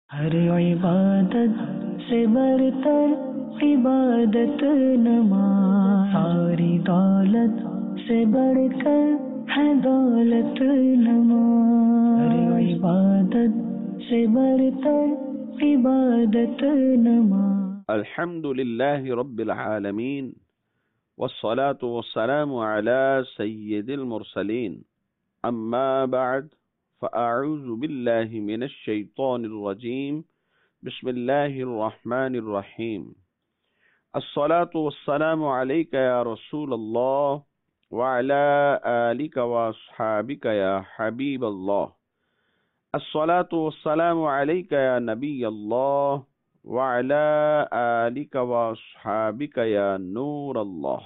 ہر عبادت سے برتر عبادت نماز، ساری دولت سے بڑھ کر ہے دولت نماز، ہر عبادت سے برتر عبادت نماز۔ الحمد لله رب العالمين والصلاة والسلام على سيد المرسلين، أما بعد فأعوذ بالله من الشيطان الرجيم، بسم الله الرحمن الرحيم۔ الصلاة والسلام عليك يا رسول الله وعلى آلك وأصحابك يا حبيب الله، الصلاة والسلام عليك يا نبي الله وعلى آلك واصحابك یا نور اللہ۔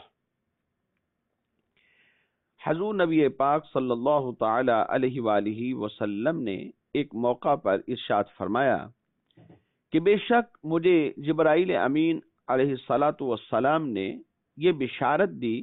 حضور نبی پاک صلی اللہ تعالی علیہ وآلہ وسلم نے ایک موقع پر ارشاد فرمایا کہ بے شک مجھے جبرائیل امین علیہ الصلاۃ والسلام نے یہ بشارت دی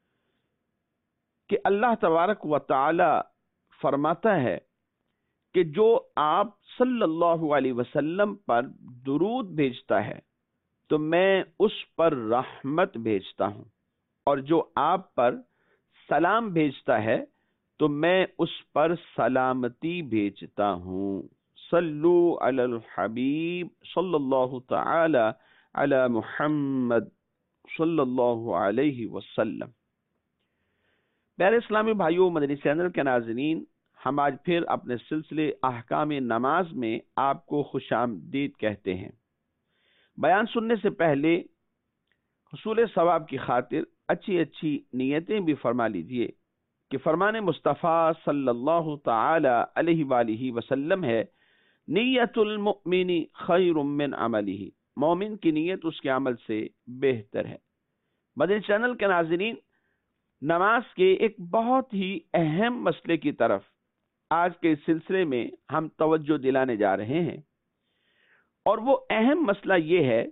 کہ اللہ تبارک و تعالی فرماتا ہے کہ جو آپ صلی اللہ علیہ وسلم پر درود بھیجتا ہے تو میں اس پر رحمت بھیجتا ہوں، اور جو آپ پر سلام بھیجتا ہے تو میں اس پر سلامتی بھیجتا ہوں۔ صلو علی الحبیب صلی اللہ تعالی علی محمد صلی اللہ علیہ وسلم۔ پیارے اسلامی بھائیوں، مدنی چینل کے ناظرین، ہم آج پھر اپنے سلسلے احکام نماز میں آپ کو خوش آمدید کہتے ہیں۔ بیان سننے سے پہلے حصول ثواب کی خاطر اچھی نیتیں بھی فرما لیجئے کہ فرمان مصطفیٰ صلی اللہ تعالی علیہ وآلہ وسلم ہے، نیت المؤمن خیر من عملہ، مومن کی نیت اس کے عمل سے بہتر ہے۔ مدنی چینل کے ناظرین، نماز کے ایک بہت ہی اہم مسئلے کی طرف آج کے اس سلسلے میں ہم توجہ دلانے جا رہے ہیں، اور وہ اہم مسئلہ یہ ہے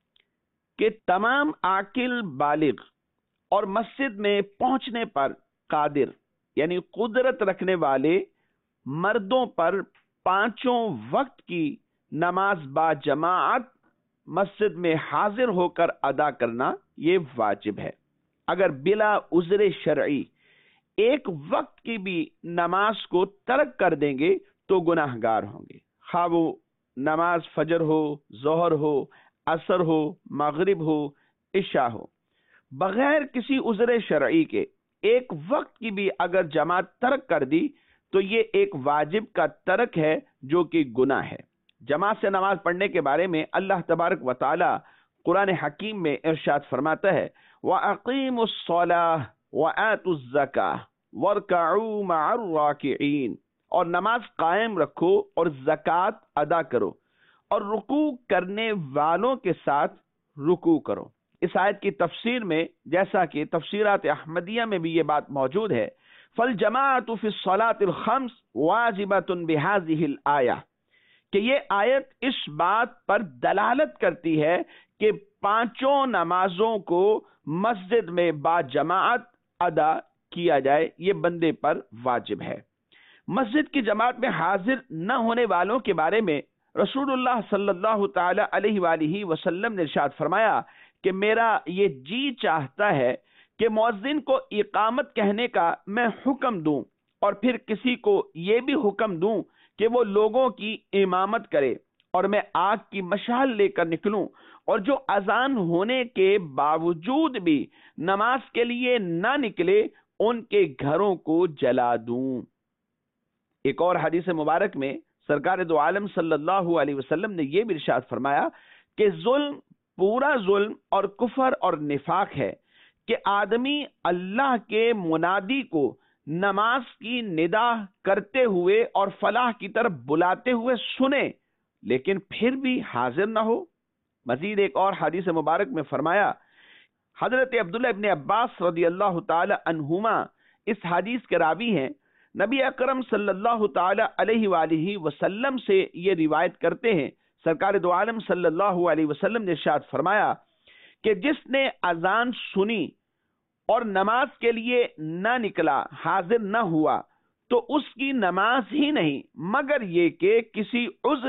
کہ تمام عاقل بالغ اور مسجد میں پہنچنے پر قادر یعنی قدرت رکھنے والے مردوں پر پانچوں وقت کی نماز با جماعت مسجد میں حاضر ہو کر ادا کرنا یہ واجب ہے۔ اگر بلا عذر شرعی ایک وقت کی بھی نماز کو ترک کر دیں گے تو گناہ گار ہوں گے، خواہ وہ نماز فجر ہو، ظہر ہو، عصر ہو، مغرب ہو، عشاء ہو۔ بغیر کسی عذر شرعی کے ایک وقت کی بھی اگر جماعت ترک کر دی تو یہ ایک واجب کا ترک ہے جو کہ گناہ ہے۔ جماعت سے نماز پڑھنے کے بارے میں اللہ تبارک و تعالی قرآن حکیم میں ارشاد فرماتا ہے، وَأَقِيمُوا الصَّلَاةَ وَآتُوا الزَّكَاةَ وَارْكَعُوا مَعَ الرَّاكِعِينَ، اور نماز قائم رکھو اور زکوٰۃ ادا کرو اور رکوع کرنے والوں کے ساتھ رکوع کرو۔ اس آیت کی تفسیر میں جیسا کہ تفسیرات احمدیہ میں بھی یہ بات موجود ہے، فَالْجَمَاعَةُ فِي الصَّلَاةِ الْخَمْسِ وَاجِبَةٌ بِهَذِهِ الْآيَةِ، کہ یہ آیت اس بات پر دلالت کرتی ہے کہ پانچوں نمازوں کو مسجد میں با جماعت ادا کیا جائے، یہ بندے پر واجب ہے۔ مسجد کی جماعت میں حاضر نہ ہونے والوں کے بارے میں رسول اللہ صلی اللہ تعالی علیہ وآلہ وسلم نے ارشاد فرمایا کہ میرا یہ جی چاہتا ہے کہ مؤذن کو اقامت کہنے کا میں حکم دوں، اور پھر کسی کو یہ بھی حکم دوں کہ وہ لوگوں کی امامت کرے، اور میں آگ کی مشعل لے کر نکلوں، اور جو اذان ہونے کے باوجود بھی نماز کے لیے نہ نکلے ان کے گھروں کو جلا دوں۔ ایک اور حدیث مبارک میں سرکار دو عالم صلی اللہ علیہ وسلم نے یہ بھی ارشاد فرمایا کہ ظلم، پورا ظلم اور کفر اور نفاق ہے کہ آدمی اللہ کے منادی کو نماز کی ندا کرتے ہوئے اور فلاح کی طرف بلاتے ہوئے سنے لیکن پھر بھی حاضر نہ ہو۔ مزید ایک اور حدیث مبارک میں فرمایا، حضرت عبداللہ ابن عباس رضی اللہ تعالی عنہما اس حدیث کے راوی ہیں، نبی اکرم صلی اللہ تعالی علیہ وآلہ وسلم سے یہ روایت کرتے ہیں، سرکار دو عالم صلی اللہ علیہ وسلم نے ارشاد فرمایا کہ جس نے اذان سنی اور نماز کے لیے نہ نکلا، حاضر نہ ہوا، تو اس کی نماز ہی نہیں مگر یہ کہ کسی عذر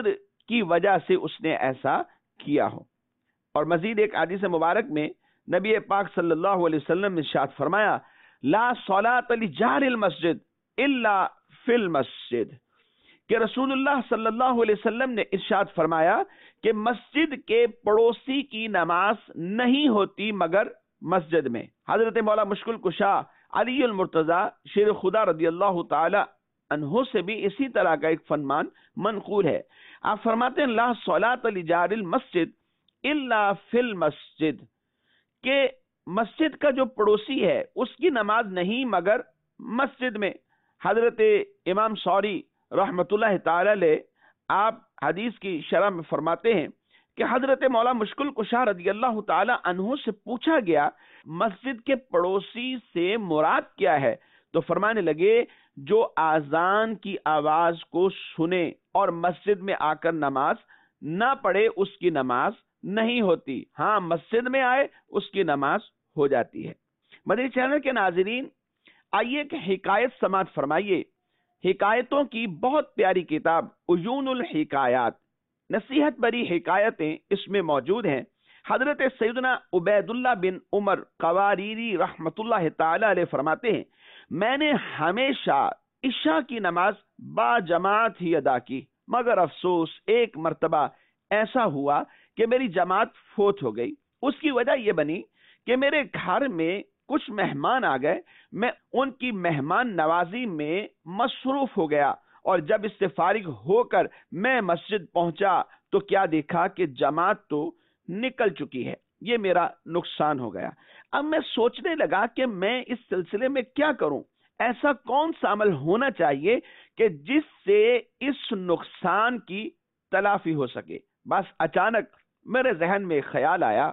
کی وجہ سے اس نے ایسا کیا ہو۔ اور مزید ایک حدیث مبارک میں نبی پاک صلی اللہ علیہ وسلم نے ارشاد فرمایا لا صلاۃ لجار المسجد الا فی المسجد، کہ رسول اللہ صلی اللہ علیہ وسلم نے ارشاد فرمایا کہ مسجد کے پڑوسی کی نماز نہیں ہوتی مگر مسجد میں۔ حضرت مولا مشکل کشا علی المرتضی شیر خدا رضی اللہ تعالی عنہ سے بھی اسی طرح کا ایک فرمان منقول ہے۔ آپ فرماتے ہیں لا صلاۃ لجار المسجد الا فی المسجد، کہ مسجد کا جو پڑوسی ہے اس کی نماز نہیں مگر مسجد میں۔ حضرت امام سوری رحمت اللہ تعالی علیہ آپ حدیث کی شرح میں فرماتے ہیں کہ حضرت مولا مشکل کشا رضی اللہ تعالی عنہ سے پوچھا گیا مسجد کے پڑوسی سے مراد کیا ہے، تو فرمانے لگے جو آذان کی آواز کو سنے اور مسجد میں آ کر نماز نہ پڑھے اس کی نماز نہیں ہوتی، ہاں مسجد میں آئے اس کی نماز ہو جاتی ہے۔ مدنی چینل کے ناظرین، آئیے کہ حکایت سماعت فرمائیے۔ حکایتوں کی بہت پیاری کتاب عیون الحکایات، نصیحت بری حکایتیں اس میں موجود ہیں۔ حضرت سیدنا عبید اللہ بن عمر قواریری رحمت اللہ تعالی علیہ فرماتے ہیں میں نے ہمیشہ عشاء کی نماز با جماعت ہی ادا کی، مگر افسوس ایک مرتبہ ایسا ہوا کہ میری جماعت فوت ہو گئی۔ اس کی وجہ یہ بنی کہ میرے گھر میں کچھ مہمان آ گئے، میں ان کی مہمان نوازی میں مصروف ہو گیا، اور جب اس سے فارغ ہو کر میں مسجد پہنچا تو کیا دیکھا کہ جماعت تو نکل چکی ہے، یہ میرا نقصان ہو گیا۔ اب میں سوچنے لگا کہ میں اس سلسلے میں کیا کروں، ایسا کون سا عمل ہونا چاہیے کہ جس سے اس نقصان کی تلافی ہو سکے۔ بس اچانک میرے ذہن میں خیال آیا،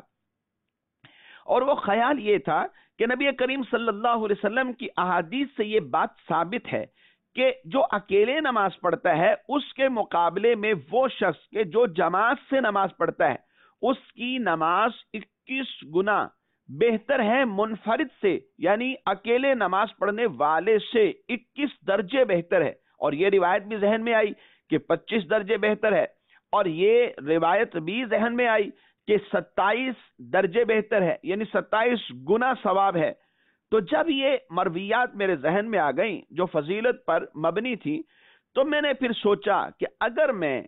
اور وہ خیال یہ تھا کہ نبی کریم صلی اللہ علیہ وسلم کی احادیث سے یہ بات ثابت ہے کہ جو اکیلے نماز پڑھتا ہے اس کے مقابلے میں وہ شخص کہ جو جماعت سے نماز پڑھتا ہے اس کی نماز 21 گنا بہتر ہے منفرد سے، یعنی اکیلے نماز پڑھنے والے سے 21 درجے بہتر ہے۔ اور یہ روایت بھی ذہن میں آئی کہ 25 درجے بہتر ہے، اور یہ روایت بھی ذہن میں آئی کہ 27 درجے بہتر ہے، یعنی 27 گنا ثواب ہے۔ تو جب یہ مرویات میرے ذہن میں آ گئیں جو فضیلت پر مبنی تھی، تو میں نے پھر سوچا کہ اگر میں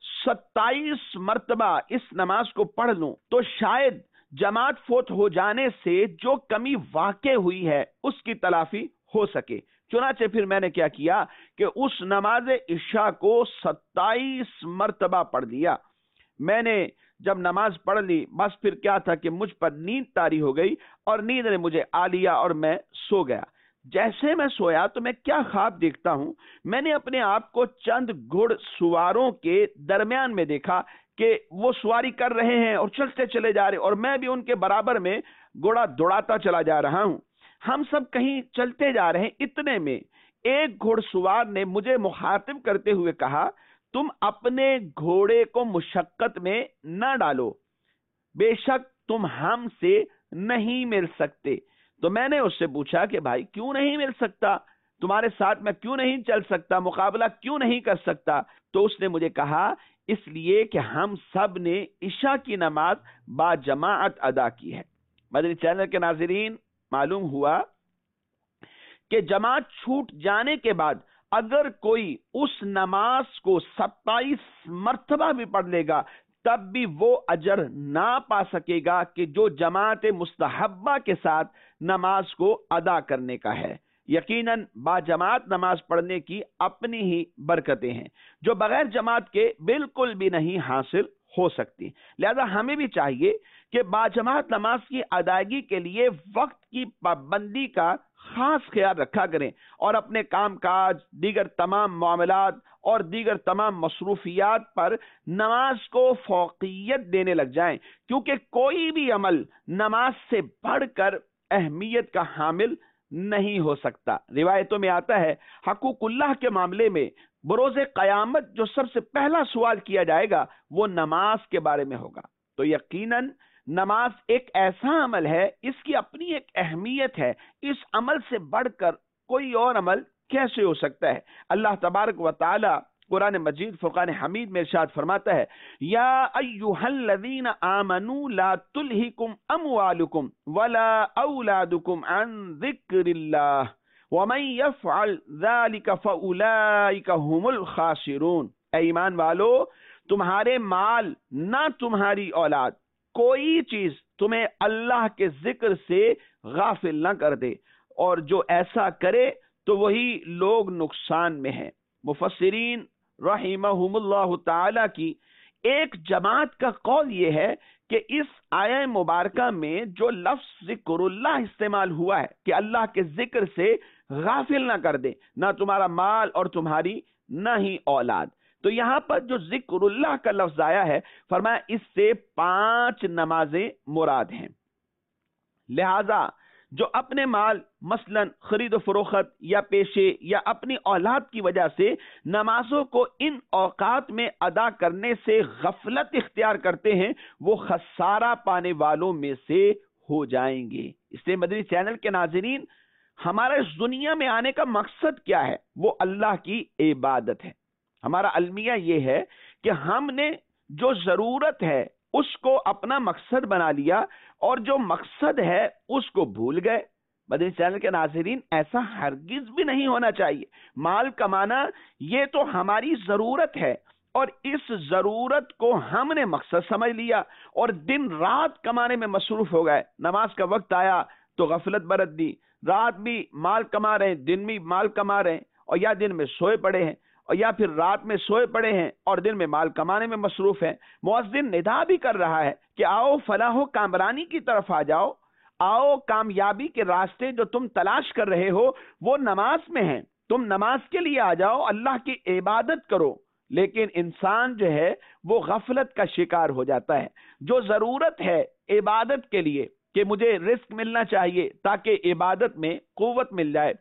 27 مرتبہ اس نماز کو پڑھ لوں تو شاید جماعت فوت ہو جانے سے جو کمی واقع ہوئی ہے اس کی تلافی ہو سکے۔ چنانچہ پھر میں نے کیا کیا کہ اس نماز عشاء کو 27 مرتبہ پڑھ لیا۔ میں نے جب نماز پڑھ لی بس پھر کیا تھا کہ مجھ پر نیند طاری ہو گئی، اور نیند نے مجھے آ لیا اور میں سو گیا۔ جیسے میں سویا تو میں کیا خواب دیکھتا ہوں، میں نے اپنے آپ کو چند گھڑ سواروں کے درمیان میں دیکھا کہ وہ سواری کر رہے ہیں اور چلتے چلے جا رہے، اور میں بھی ان کے برابر میں گھوڑا دوڑاتا چلا جا رہا ہوں۔ ہم سب کہیں چلتے جا رہے ہیں، اتنے میں ایک گھوڑ سوار نے مجھے مخاطب کرتے ہوئے کہا تم اپنے گھوڑے کو مشقت میں نہ ڈالو، بے شک تم ہم سے نہیں مل سکتے۔ تو میں نے اس سے پوچھا کہ بھائی کیوں نہیں مل سکتا، تمہارے ساتھ میں کیوں نہیں چل سکتا، مقابلہ کیوں نہیں کر سکتا؟ تو اس نے مجھے کہا اس لیے کہ ہم سب نے عشاء کی نماز با جماعت ادا کی ہے۔ مدنی چینل کے ناظرین، معلوم ہوا کہ جماعت چھوٹ جانے کے بعد اگر کوئی اس نماز کو 27 مرتبہ بھی پڑھ لے گا تب بھی وہ اجر نہ پا سکے گا کہ جو جماعت مستحبہ کے ساتھ نماز کو ادا کرنے کا ہے۔ یقیناً با جماعت نماز پڑھنے کی اپنی ہی برکتیں ہیں جو بغیر جماعت کے بالکل بھی نہیں حاصل ہو سکتی۔ لہذا ہمیں بھی چاہیے کہ با جماعت نماز کی ادائیگی کے لیے وقت کی پابندی کا خاص خیال رکھا کریں، اور اپنے کام کاج، دیگر تمام معاملات اور دیگر تمام مصروفیات پر نماز کو فوقیت دینے لگ جائیں، کیونکہ کوئی بھی عمل نماز سے بڑھ کر اہمیت کا حامل نہیں ہو سکتا۔ روایتوں میں آتا ہے حقوق اللہ کے معاملے میں بروز قیامت جو سب سے پہلا سوال کیا جائے گا وہ نماز کے بارے میں ہوگا۔ تو یقیناً نماز ایک ایسا عمل ہے، اس کی اپنی ایک اہمیت ہے، اس عمل سے بڑھ کر کوئی اور عمل کیسے ہو سکتا ہے؟ اللہ تبارک و تعالی قرآن مجید فرقان حمید میں ارشاد فرماتا ہے یا ایھا الذین آمنوا لا تلہکم اموالکم ولا اولادکم عن ذکر اللہ ومن یفعل ذلک فاولئک هم الخاسرون۔ اے ایمان والو، تمہارے مال نہ تمہاری اولاد کوئی چیز تمہیں اللہ کے ذکر سے غافل نہ کر دے، اور جو ایسا کرے تو وہی لوگ نقصان میں ہیں۔ مفسرین رحمہم اللہ تعالی کی ایک جماعت کا قول یہ ہے کہ اس آیہ مبارکہ میں جو لفظ ذکر اللہ استعمال ہوا ہے کہ اللہ کے ذکر سے غافل نہ کر دے، نہ تمہارا مال اور تمہاری نہ ہی اولاد۔ تو یہاں پر جو ذکر اللہ کا لفظ آیا ہے، فرمایا اس سے 5 نمازیں مراد ہیں۔ لہذا جو اپنے مال مثلا خرید و فروخت یا پیشے یا اپنی اولاد کی وجہ سے نمازوں کو ان اوقات میں ادا کرنے سے غفلت اختیار کرتے ہیں، وہ خسارہ پانے والوں میں سے ہو جائیں گے۔ اس لیے مدنی چینل کے ناظرین، ہمارا اس دنیا میں آنے کا مقصد کیا ہے؟ وہ اللہ کی عبادت ہے۔ ہمارا المیہ یہ ہے کہ ہم نے جو ضرورت ہے اس کو اپنا مقصد بنا لیا، اور جو مقصد ہے اس کو بھول گئے۔ مدنی چینل کے ناظرین، ایسا ہرگز بھی نہیں ہونا چاہیے۔ مال کمانا یہ تو ہماری ضرورت ہے، اور اس ضرورت کو ہم نے مقصد سمجھ لیا اور دن رات کمانے میں مصروف ہو گئے۔ نماز کا وقت آیا تو غفلت برت دی، رات بھی مال کما رہے ہیں، دن بھی مال کما رہے ہیں، اور یا دن میں سوئے پڑے ہیں، اور یا پھر رات میں سوئے پڑے ہیں اور دن میں مال کمانے میں مصروف ہیں۔ مؤذن ندا بھی کر رہا ہے کہ آؤ فلاح و کامرانی کی طرف آ جاؤ، آؤ کامیابی کے راستے جو تم تلاش کر رہے ہو وہ نماز میں ہیں، تم نماز کے لیے آ جاؤ، اللہ کی عبادت کرو۔ لیکن انسان جو ہے وہ غفلت کا شکار ہو جاتا ہے۔ جو ضرورت ہے عبادت کے لیے کہ مجھے رزق ملنا چاہیے تاکہ عبادت میں قوت مل جائے،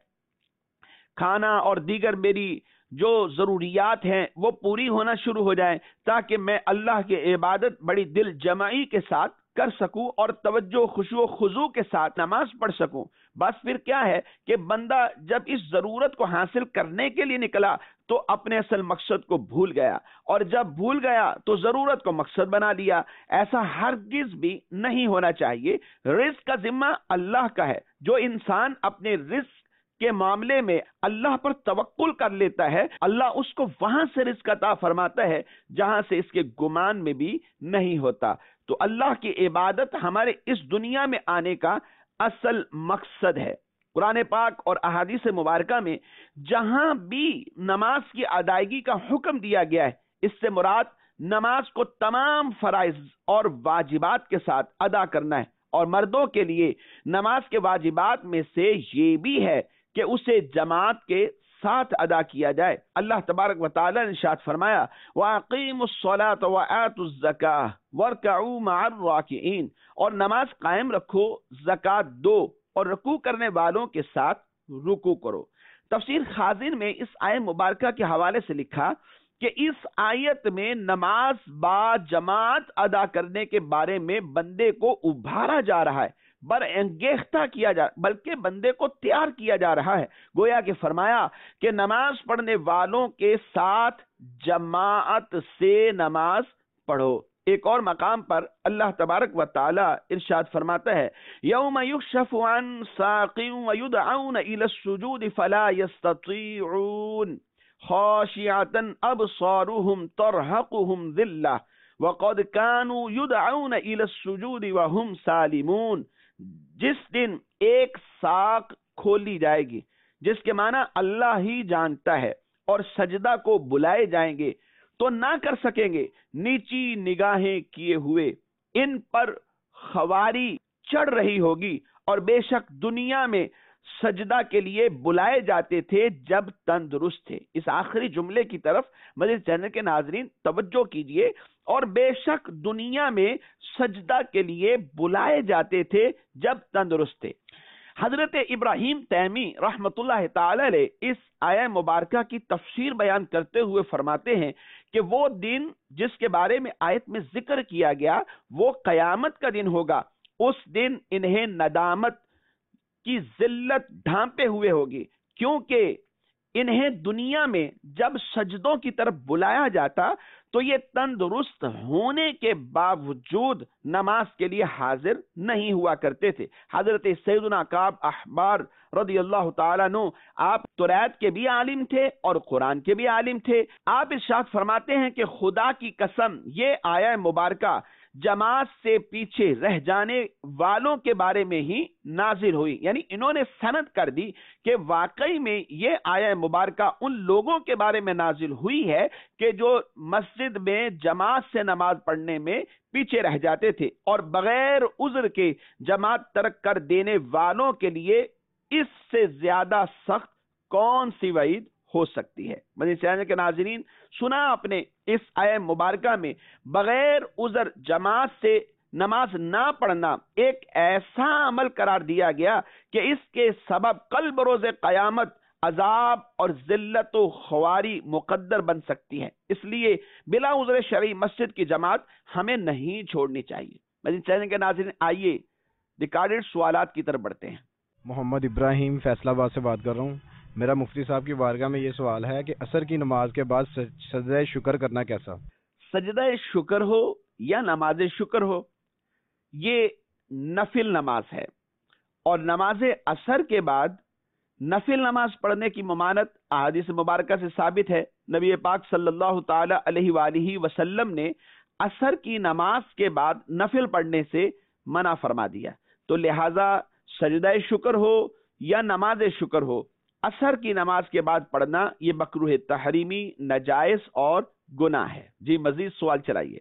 کھانا اور دیگر میری جو ضروریات ہیں وہ پوری ہونا شروع ہو جائیں تاکہ میں اللہ کی عبادت بڑی دل جمعی کے ساتھ کر سکوں اور توجہ خشوع و خضوع کے ساتھ نماز پڑھ سکوں۔ بس پھر کیا ہے کہ بندہ جب اس ضرورت کو حاصل کرنے کے لیے نکلا تو اپنے اصل مقصد کو بھول گیا، اور جب بھول گیا تو ضرورت کو مقصد بنا لیا۔ ایسا ہرگز بھی نہیں ہونا چاہیے۔ رزق کا ذمہ اللہ کا ہے۔ جو انسان اپنے رزق کے معاملے میں اللہ پر توکل کر لیتا ہے، اللہ اس کو وہاں سے رزق عطا فرماتا ہے جہاں سے اس کے گمان میں بھی نہیں ہوتا۔ تو اللہ کی عبادت ہمارے اس دنیا میں آنے کا اصل مقصد ہے۔ قرآن پاک اور احادیث مبارکہ میں جہاں بھی نماز کی ادائیگی کا حکم دیا گیا ہے، اس سے مراد نماز کو تمام فرائض اور واجبات کے ساتھ ادا کرنا ہے، اور مردوں کے لیے نماز کے واجبات میں سے یہ بھی ہے کہ اسے جماعت کے ساتھ ادا کیا جائے۔ اللہ تبارک و تعالی نے ارشاد فرمایا وَأَقِيمُوا الصَّلَاةَ وَآتُوا الزَّكَاةَ وَارْكَعُوا مَعَ الرَّاكِعِينَ، اور نماز قائم رکھو، زکوٰۃ دو، اور رکوع کرنے والوں کے ساتھ رکوع کرو۔ تفسیر خازن میں اس آیت مبارکہ کے حوالے سے لکھا کہ اس آیت میں نماز با جماعت ادا کرنے کے بارے میں بندے کو ابھارا جا رہا ہے، برانگیختہ کیا جا، بلکہ بندے کو تیار کیا جا رہا ہے۔ گویا کہ فرمایا کہ نماز پڑھنے والوں کے ساتھ جماعت سے نماز پڑھو۔ ایک اور مقام پر اللہ تبارک و تعالی ارشاد فرماتا ہے یوم یکشف عن ساق ویدعون الی السجود فلا یستطیعون خاشعة ابصارهم ترهقهم ذلة وقد كانوا يدعون الى السجود وهم سالمون۔ جس دن ایک ساق کھولی جائے گی، جس کے معنی اللہ ہی جانتا ہے، اور سجدہ کو بلائے جائیں گے تو نہ کر سکیں گے، نیچی نگاہیں کیے ہوئے ان پر خواری چڑھ رہی ہوگی، اور بے شک دنیا میں سجدہ کے لیے بلائے جاتے تھے جب تندرست تھے۔ اس آخری جملے کی طرف مدنی چینل کے ناظرین توجہ کیجئے، اور بے شک دنیا میں سجدہ کے لیے بلائے جاتے تھے جب تندرست تھے۔ حضرت ابراہیم تیمی رحمت اللہ تعالی علیہ اس آیہ مبارکہ کی تفسیر بیان کرتے ہوئے فرماتے ہیں کہ وہ دن جس کے بارے میں آیت میں ذکر کیا گیا وہ قیامت کا دن ہوگا۔ اس دن انہیں ندامت کی ذلت ڈھانپے ہوئے ہوگی، کیونکہ انہیں دنیا میں جب سجدوں کی طرف بلایا جاتا تو یہ تندرست ہونے کے باوجود نماز کے لیے حاضر نہیں ہوا کرتے تھے۔ حضرت سیدنا کعب احبار رضی اللہ تعالیٰ عنہ آپ توریت کے بھی عالم تھے اور قرآن کے بھی عالم تھے۔ آپ ارشاد فرماتے ہیں کہ خدا کی قسم یہ آیہ مبارکہ جماعت سے پیچھے رہ جانے والوں کے بارے میں ہی نازل ہوئی، یعنی انہوں نے سند کر دی کہ واقعی میں یہ آیہ مبارکہ ان لوگوں کے بارے میں نازل ہوئی ہے کہ جو مسجد میں جماعت سے نماز پڑھنے میں پیچھے رہ جاتے تھے، اور بغیر عذر کے جماعت ترک کر دینے والوں کے لیے اس سے زیادہ سخت کون سی وعید ہو سکتی ہے۔ مدنی چینل کے ناظرین، سنا آپ نے اس آیہ مبارکہ میں بغیر عذر جماعت سے نماز نہ پڑھنا ایک ایسا عمل قرار دیا گیا کہ اس کے سبب کل بروز قیامت عذاب اور ذلت و خواری مقدر بن سکتی ہے۔ اس لیے بلا عذر شرعی مسجد کی جماعت ہمیں نہیں چھوڑنی چاہیے۔ مدنی چینل کے ناظرین، آئیے ریکارڈڈ سوالات کی طرف بڑھتے ہیں۔ محمد ابراہیم فیصلہ آباد سے بات کر رہا ہوں۔ میرا مفتی صاحب کی بارگاہ میں یہ سوال ہے کہ عصر کی نماز کے بعد سجدہ شکر کرنا کیسا؟ سجدہ شکر ہو یا نماز شکر ہو، یہ نفل نماز ہے، اور نماز عصر کے بعد نفل نماز پڑھنے کی ممانت احادیث مبارکہ سے ثابت ہے۔ نبی پاک صلی اللہ تعالی علیہ وآلہ وسلم نے عصر کی نماز کے بعد نفل پڑھنے سے منع فرما دیا، تو لہذا سجدہ شکر ہو یا نماز شکر ہو، عصر کی نماز کے بعد پڑھنا یہ مکروہ تحریمی، ناجائز اور گناہ ہے۔ جی مزید سوال چلائیے۔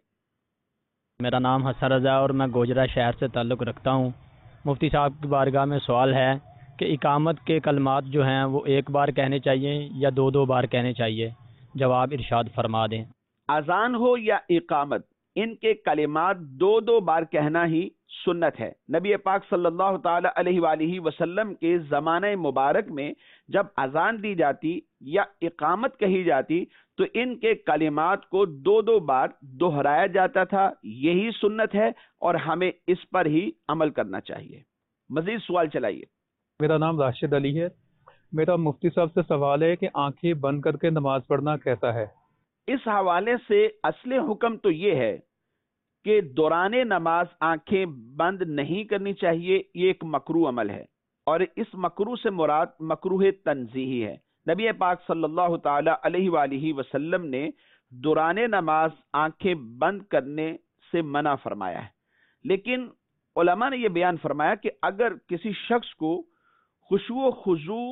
میرا نام حسن رضا اور میں گوجرا شہر سے تعلق رکھتا ہوں۔ مفتی صاحب کی بارگاہ میں سوال ہے کہ اقامت کے کلمات جو ہیں وہ ایک بار کہنے چاہیے یا دو بار کہنے چاہیے؟ جواب ارشاد فرما دیں۔ اذان ہو یا اقامت، ان کے کلمات دو بار کہنا ہی سنت ہے۔ نبی پاک صلی اللہ تعالی علیہ وآلہ وسلم کے زمانہ مبارک میں جب اذان دی جاتی یا اقامت کہی جاتی تو ان کے کلمات کو دو بار دہرایا جاتا تھا، یہی سنت ہے اور ہمیں اس پر ہی عمل کرنا چاہیے۔ مزید سوال چلائیے۔ میرا نام راشد علی ہے۔ میرا مفتی صاحب سے سوال ہے کہ آنکھیں بند کر کے نماز پڑھنا کیسا ہے؟ اس حوالے سے اصل حکم تو یہ ہے کہ دوران نماز آنکھیں بند نہیں کرنی چاہیے، یہ ایک مکروہ عمل ہے، اور اس مکروہ سے مراد مکروہ تنزیہی ہے۔ نبی پاک صلی اللہ تعالی علیہ وآلہ وسلم نے دوران نماز آنکھیں بند کرنے سے منع فرمایا ہے، لیکن علماء نے یہ بیان فرمایا کہ اگر کسی شخص کو خشوع و خضوع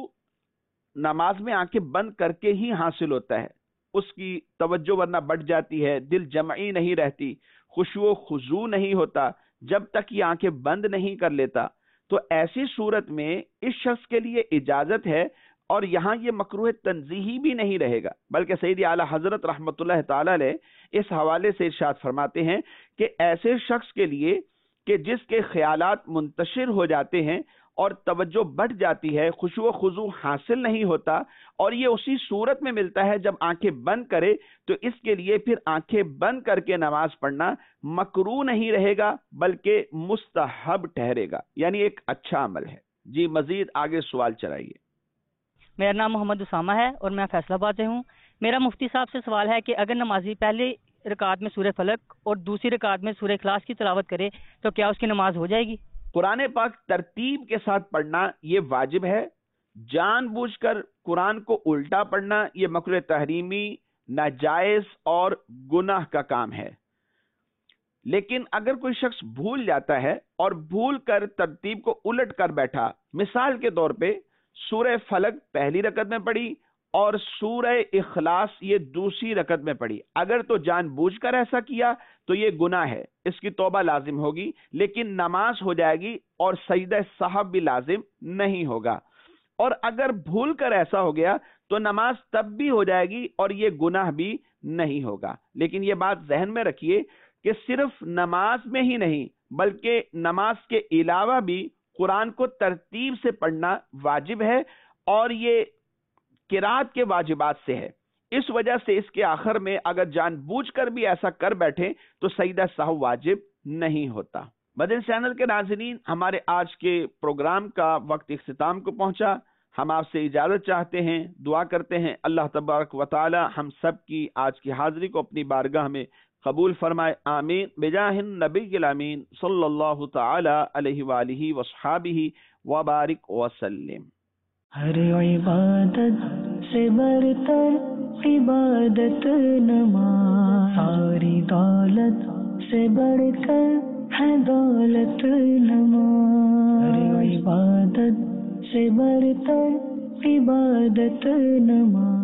نماز میں آنکھیں بند کر کے ہی حاصل ہوتا ہے، اس کی توجہ ورنہ بڑھ جاتی ہے، دل جمعی نہیں رہتی، خشوع و خضوع نہیں ہوتا جب تک یہ آنکھیں بند نہیں کر لیتا، تو ایسی صورت میں اس شخص کے لیے اجازت ہے، اور یہاں یہ مکروہ تنزیہی بھی نہیں رہے گا، بلکہ سیدی اعلیٰ حضرت رحمۃ اللہ تعالی علیہ اس حوالے سے ارشاد فرماتے ہیں کہ ایسے شخص کے لیے کہ جس کے خیالات منتشر ہو جاتے ہیں اور توجہ بڑھ جاتی ہے، خشوع و خضوع حاصل نہیں ہوتا، اور یہ اسی صورت میں ملتا ہے جب آنکھیں بند کرے، تو اس کے لیے پھر آنکھیں بند کر کے نماز پڑھنا مکروہ نہیں رہے گا بلکہ مستحب ٹھہرے گا، یعنی ایک اچھا عمل ہے۔ جی مزید آگے سوال چلائیے۔ میرا نام محمد اسامہ ہے اور میں فیصلہ آباد سے ہوں۔ میرا مفتی صاحب سے سوال ہے کہ اگر نمازی پہلی رکعت میں سورہ فلق اور دوسری رکعت میں سورہ اخلاص کی تلاوت کرے تو کیا اس کی نماز ہو جائے گی؟ قرآن پاک ترتیب کے ساتھ پڑھنا یہ واجب ہے، جان بوجھ کر قرآن کو الٹا پڑھنا یہ مکروہ تحریمی، ناجائز اور گناہ کا کام ہے۔ لیکن اگر کوئی شخص بھول جاتا ہے اور بھول کر ترتیب کو الٹ کر بیٹھا، مثال کے طور پہ سورہ فلق پہلی رکعت میں پڑھی اور سورہ اخلاص یہ دوسری رکعت میں پڑھی، اگر تو جان بوجھ کر ایسا کیا تو یہ گناہ ہے، اس کی توبہ لازم ہوگی، لیکن نماز ہو جائے گی اور سجدہ سہو بھی لازم نہیں ہوگا۔ اور اگر بھول کر ایسا ہو گیا تو نماز تب بھی ہو جائے گی اور یہ گناہ بھی نہیں ہوگا۔ لیکن یہ بات ذہن میں رکھیے کہ صرف نماز میں ہی نہیں بلکہ نماز کے علاوہ بھی قرآن کو ترتیب سے پڑھنا واجب ہے، اور یہ قرات کے واجبات سے ہے۔ اس وجہ سے اس کے آخر میں اگر جان بوجھ کر بھی ایسا کر بیٹھے تو سجدہ سہو واجب نہیں ہوتا۔ مدنی چینل کے ناظرین، ہمارے آج کے پروگرام کا وقت اختتام کو پہنچا۔ ہم آپ سے اجازت چاہتے ہیں، دعا کرتے ہیں اللہ تبارک و تعالی ہم سب کی آج کی حاضری کو اپنی بارگاہ میں قبول فرمائے، آمین بجاہ النبی الامین صلی اللہ تعالی علیہ وآلہ وصحابہ وبارک وسلم۔ ہر عبادت سے برتر عبادت نماز، ساری دولت سے بڑھ کر ہے دولت نماز، ہر عبادت سے برتر عبادت نماز۔